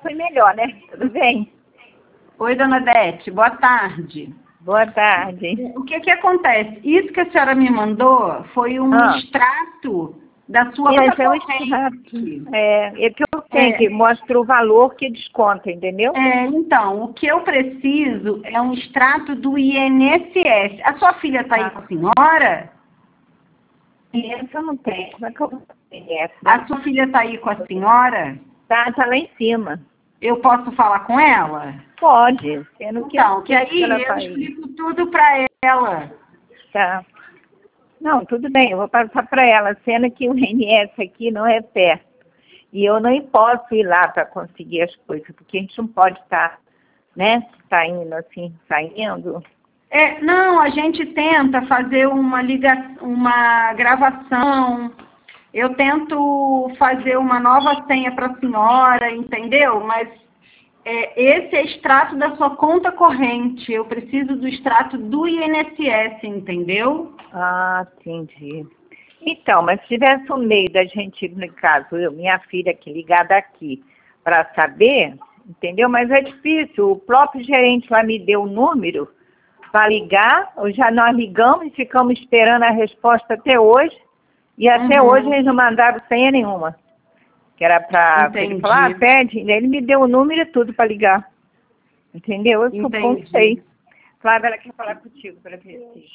foi melhor, né? Tudo bem? Oi, dona Odete, boa tarde. Boa tarde. O que acontece? Isso que a senhora me mandou foi um extrato da sua conta corrente. É que eu tenho, que mostra o valor que desconta, entendeu? Então, o que eu preciso é um extrato do INSS. A sua filha está aí com a senhora? Essa eu não tenho. Como é que eu vou ter essa? A sua filha está aí com a senhora? Tá lá em cima. Eu posso falar com ela? Pode. Então, que aí eu explico tudo para ela. Tá. Não, tudo bem, eu vou passar para ela, sendo que o INSS aqui não é perto. E eu não posso ir lá para conseguir as coisas, porque a gente não pode estar, né, saindo assim, saindo. Não, a gente tenta fazer uma gravação, eu tento fazer uma nova senha para a senhora, entendeu? Mas esse é extrato da sua conta corrente, eu preciso do extrato do INSS, entendeu? Ah, entendi. Então, mas se tivesse um meio da gente, no caso, minha filha aqui, ligada aqui, para saber, entendeu? Mas é difícil, o próprio gerente lá me deu o número para ligar, nós ligamos e ficamos esperando a resposta até hoje, e até hoje eles não mandaram senha nenhuma. Que era para ele falar, pede, ele me deu o número e tudo para ligar. Entendeu? Eu supontei. Flávia, ela quer falar contigo para ver se...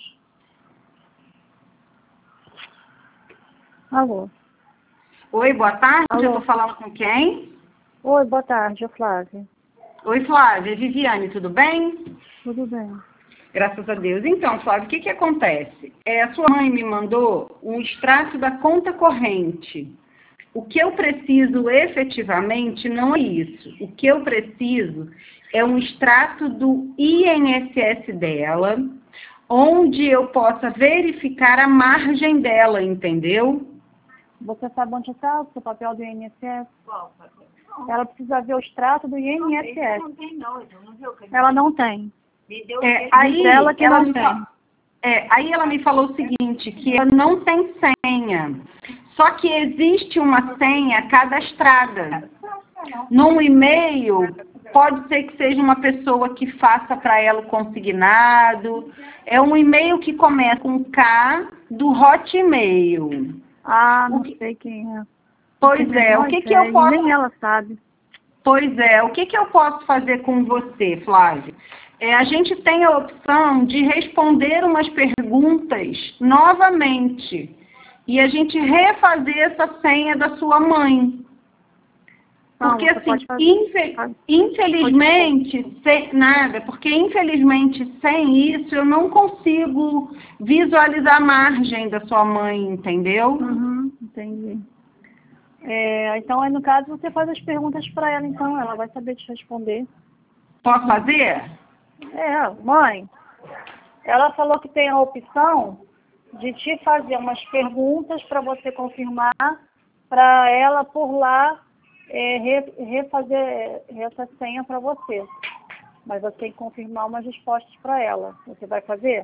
Alô. Oi, boa tarde. Alô. Eu estou falando com quem? Oi, boa tarde, Flávia. Oi, Flávia. Viviane, tudo bem? Tudo bem. Graças a Deus. Então, Flávia, o que acontece? A sua mãe me mandou um extrato da conta corrente. O que eu preciso efetivamente não é isso. O que eu preciso é um extrato do INSS dela, onde eu possa verificar a margem dela, entendeu? Você sabe onde está o seu papel do INSS? Ela precisa ver o extrato do INSS. Não tem não, não viu? Ela não tem. Me deu aí ela que não tem. Aí ela me falou o seguinte, que ela não tem senha. Só que existe uma senha cadastrada. Num e-mail, pode ser que seja uma pessoa que faça para ela o consignado. É um e-mail que começa com K do Hotmail. Ah, não sei quem é. Pois é, o que eu posso... Nem ela sabe. Pois é, o que eu posso fazer com você, Flávia? A gente tem a opção de responder umas perguntas novamente. E a gente refazer essa senha da sua mãe. Porque, infelizmente, sem isso, eu não consigo visualizar a margem da sua mãe, entendeu? Entendi. Então, no caso, você faz as perguntas para ela, então, ela vai saber te responder. Posso fazer? Mãe, ela falou que tem a opção de te fazer umas perguntas para você confirmar, para ela, por lá, refazer essa senha para você. Mas você tem que confirmar umas respostas para ela. Você vai fazer?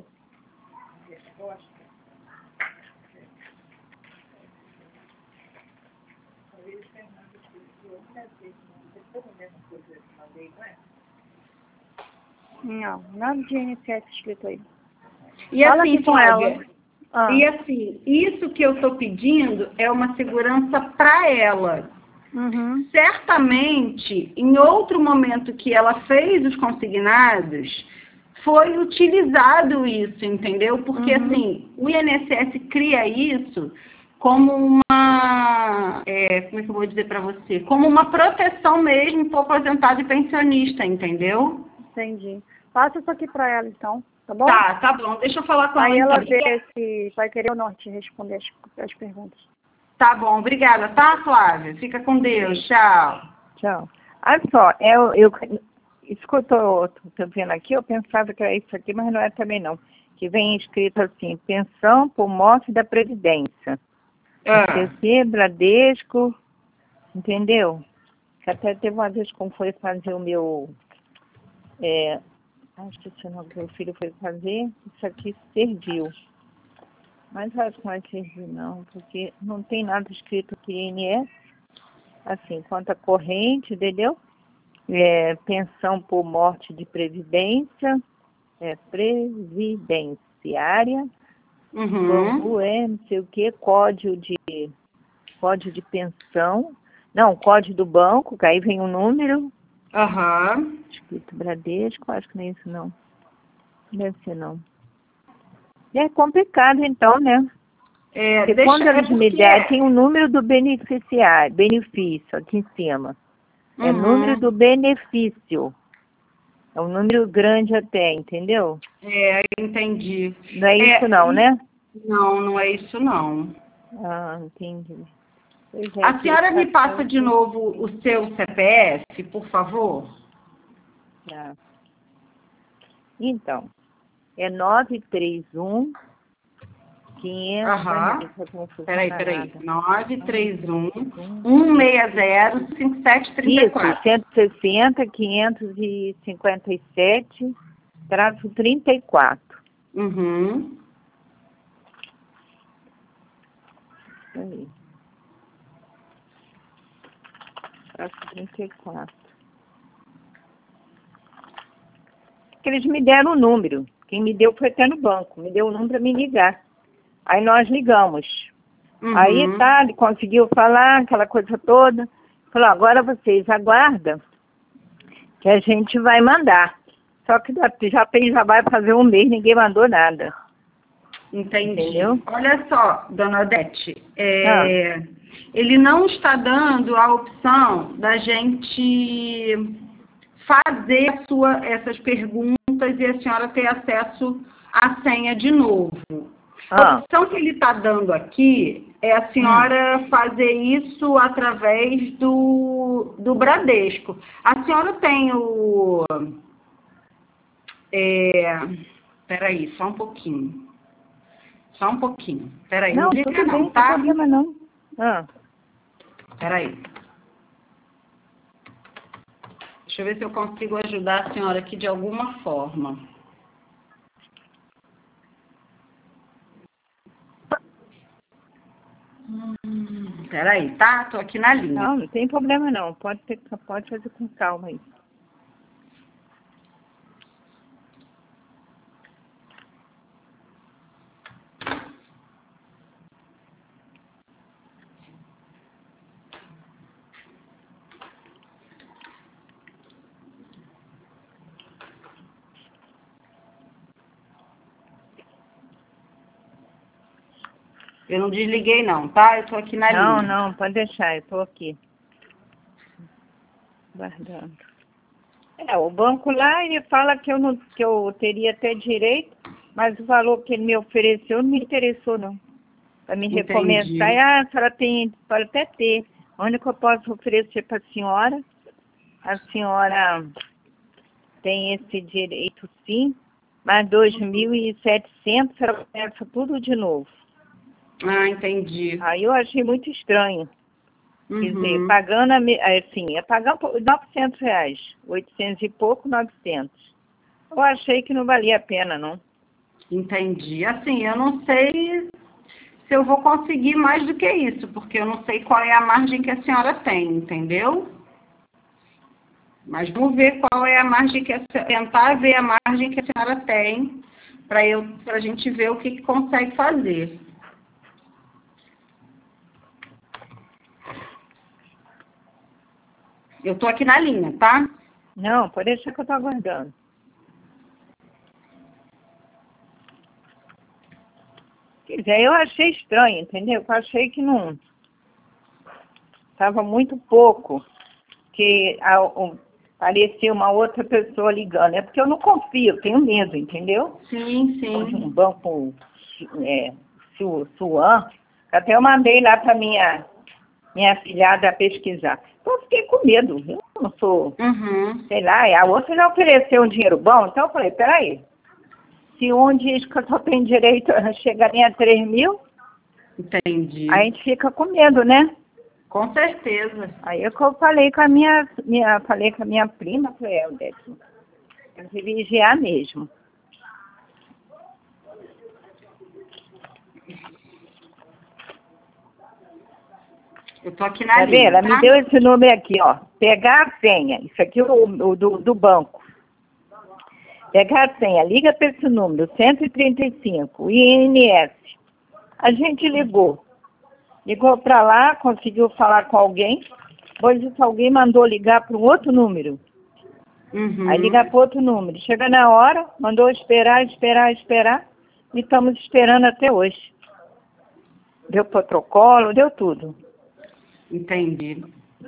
Não, nada de INSS escrito aí. E fala assim, com Flávia, ela. E assim, isso que eu estou pedindo é uma segurança para ela. Certamente, em outro momento que ela fez os consignados, foi utilizado isso, entendeu? Porque assim, o INSS cria isso como uma, como é que eu vou dizer para você? Como uma proteção mesmo para o aposentado e pensionista, entendeu? Entendi. Passa isso aqui para ela, então, tá bom? Tá bom. Deixa eu falar com ela. Aí ela vê se vai querer ou não te responder as perguntas. Tá bom, obrigada, tá, Flávia? Fica com Deus, tchau. Tchau. Olha só, isso que eu tô vendo aqui, eu pensava que era isso aqui, mas não é também não. Que vem escrito assim, pensão por morte da Previdência. PCC, Bradesco, entendeu? Que até teve uma vez como foi fazer o meu... acho que meu filho foi fazer, isso aqui serviu. Mas acho que não vai servir não, porque não tem nada escrito aqui INS, assim, conta corrente, entendeu? Pensão por morte de previdência, previdenciária, banco não sei o que, código de pensão, não, código do banco, que aí vem o número. Escrito Bradesco, acho que não é isso não. Não deve ser não. É complicado então, né? Porque quando eles me derem, tem o número do beneficiário, benefício aqui em cima. É número do benefício. É um número grande até, entendeu? Entendi. Não é isso não, né? Não, não é isso não. Ah, entendi. A senhora me passa de novo o seu CPF, por favor? Tá. Então, é 931 500... Peraí. 931 160 5734. Isso, 160 557 -34. Aí. Traço 34. Porque eles me deram o número. Quem me deu foi até no banco. Me deu o número para me ligar. Aí nós ligamos. Aí ele conseguiu falar aquela coisa toda. Falou, agora vocês aguardam que a gente vai mandar. Só que já vai fazer um mês, ninguém mandou nada. Entendi. Entendeu? Olha só, dona Odete, ele não está dando a opção da gente fazer essas perguntas e a senhora ter acesso à senha de novo. A opção que ele está dando aqui é a senhora fazer isso através do Bradesco. A senhora tem o... Peraí, só um pouquinho. Peraí, não liga tudo não, bem, tá? Não tem problema não. Peraí. Deixa eu ver se eu consigo ajudar a senhora aqui de alguma forma. Peraí, tá? Tô aqui na linha. Não tem problema não. Pode fazer com calma aí. Eu não desliguei não, tá? Eu tô aqui na linha. Não, pode deixar, eu tô aqui. Guardando. O banco lá, ele fala que eu teria até direito, mas o valor que ele me ofereceu não me interessou não. Para me recomeçar, a senhora pode até ter. Onde que eu posso oferecer para a senhora tem esse direito sim, mas 2.700, a senhora começa tudo de novo. Entendi. Aí eu achei muito estranho. Quer dizer, pagando, assim, ia pagar R$900, 800 e pouco, 900. Eu achei que não valia a pena, não. Entendi. Assim, eu não sei se eu vou conseguir mais do que isso, porque eu não sei qual é a margem que a senhora tem, entendeu? Mas vamos ver qual é a margem tentar ver a margem que a senhora tem, pra a gente ver o que consegue fazer. Eu tô aqui na linha, tá? Não, pode deixar que eu tô aguardando. Quer dizer, eu achei estranho, entendeu? Eu achei que não... Estava muito pouco, que parecia uma outra pessoa ligando. É porque eu não confio, eu tenho medo, entendeu? Sim. De um banco Suan, até eu mandei lá para minha filhada pesquisar. Então eu fiquei com medo, eu não sou, sei lá, a outra já ofereceu um dinheiro bom, então eu falei, peraí, se um diz que eu só tenho direito a chegar a 3 mil, entendi. A gente fica com medo, né? Com certeza. Aí eu falei com a minha prima, falei, Odete, tem que vigiar mesmo. Eu tô aqui na Tá vendo? linha, Ela tá? me deu esse número aqui, ó. Pegar a senha. Isso aqui é o do banco. Pegar a senha. Liga para esse número, 135, INS. A gente ligou. Ligou para lá, conseguiu falar com alguém. Depois disso, alguém mandou ligar para um outro número. Uhum. Aí ligar para outro número. Chega na hora, mandou esperar. E estamos esperando até hoje. Deu protocolo, deu tudo. Entendi.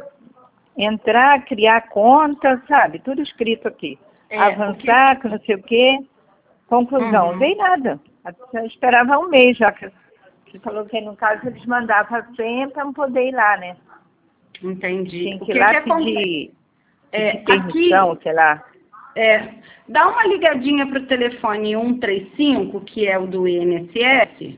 Entrar, criar conta, sabe? Tudo escrito aqui. Avançar, que não sei o quê. Conclusão, não veio nada. Eu esperava um mês já. Que você falou que no caso eles mandavam a senha para não poder ir lá, né? Entendi. Tem que ir lá pedir permissão, aqui, sei lá. dá uma ligadinha para o telefone 135, que é o do INSS.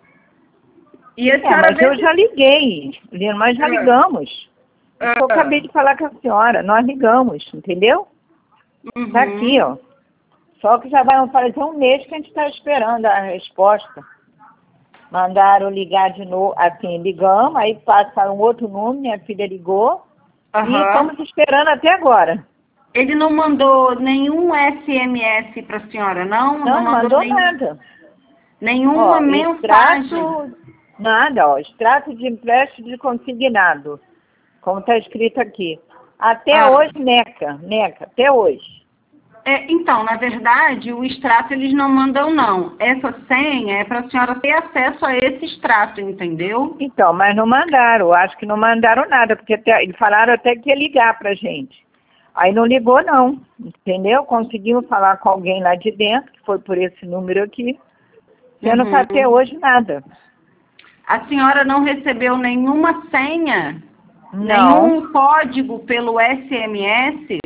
E a senhora mas eu já liguei. Nós já ligamos. Eu acabei de falar com a senhora. Nós ligamos, entendeu? Tá aqui, ó. Só que já vai fazer um mês que a gente está esperando a resposta. Mandaram ligar de novo, assim, ligamos, aí passaram um outro número, minha filha ligou, e estamos esperando até agora. Ele não mandou nenhum SMS para a senhora, não? Não mandou nada. Nenhuma mensagem? Nada, ó, extrato de empréstimo de consignado, como está escrito aqui. Até hoje, NECA, até hoje. Então, na verdade, o extrato eles não mandam, não. Essa senha é para a senhora ter acesso a esse extrato, entendeu? Então, mas não mandaram. Acho que não mandaram nada, porque eles falaram até que ia ligar para a gente. Aí não ligou, não. Entendeu? Conseguimos falar com alguém lá de dentro, que foi por esse número aqui. Sendo que até hoje nada. A senhora não recebeu nenhuma senha? Não. Nenhum código pelo SMS?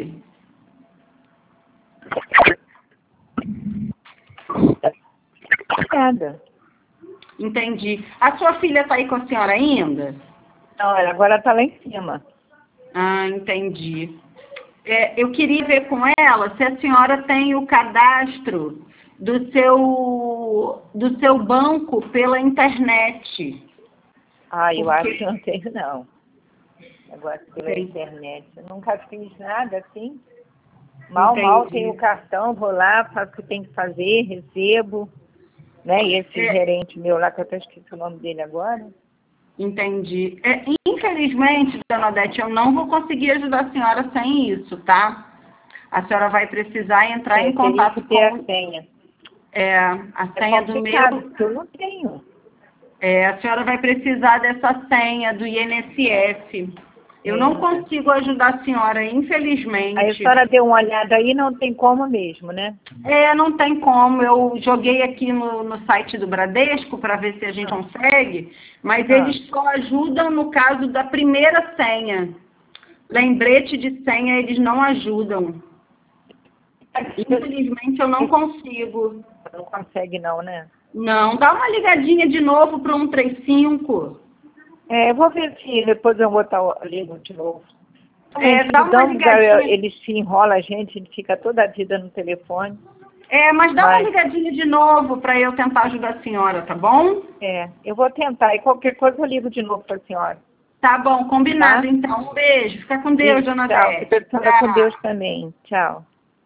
Nada. Entendi. A sua filha está aí com a senhora ainda? Não, ela agora está lá em cima. Ah, entendi. Eu queria ver com ela se a senhora tem o cadastro do seu banco pela internet. Eu acho que não tenho, não. Agora pela internet. Eu nunca fiz nada assim. Mal tenho o cartão, vou lá, faço o que tem que fazer, recebo. Né? E esse gerente meu lá, que eu até esqueci o nome dele agora. Entendi. Infelizmente, dona Odete, eu não vou conseguir ajudar a senhora sem isso, tá? A senhora vai precisar entrar em contato com... a senha. A senha do meu... Porque eu não tenho. A senhora vai precisar dessa senha do INSS. Eu não consigo ajudar a senhora, infelizmente. Aí a senhora deu uma olhada aí, não tem como mesmo, né? Não tem como. Eu joguei aqui no site do Bradesco para ver se a gente consegue, mas eles só ajudam no caso da primeira senha. Lembrete de senha, eles não ajudam. Infelizmente, eu não consigo. Não consegue não, né? Não. Dá uma ligadinha de novo para o 135. Eu vou ver se depois eu vou ligo de novo. Dá uma ligadinha. Eles se enrolam a gente fica toda a vida no telefone. Mas dá uma ligadinha de novo para eu tentar ajudar a senhora, tá bom? Eu vou tentar. E qualquer coisa eu ligo de novo para a senhora. Tá bom, combinado então. Um beijo. Fica com Deus, dona Odete. Tchau. Fica com Deus também. Tchau.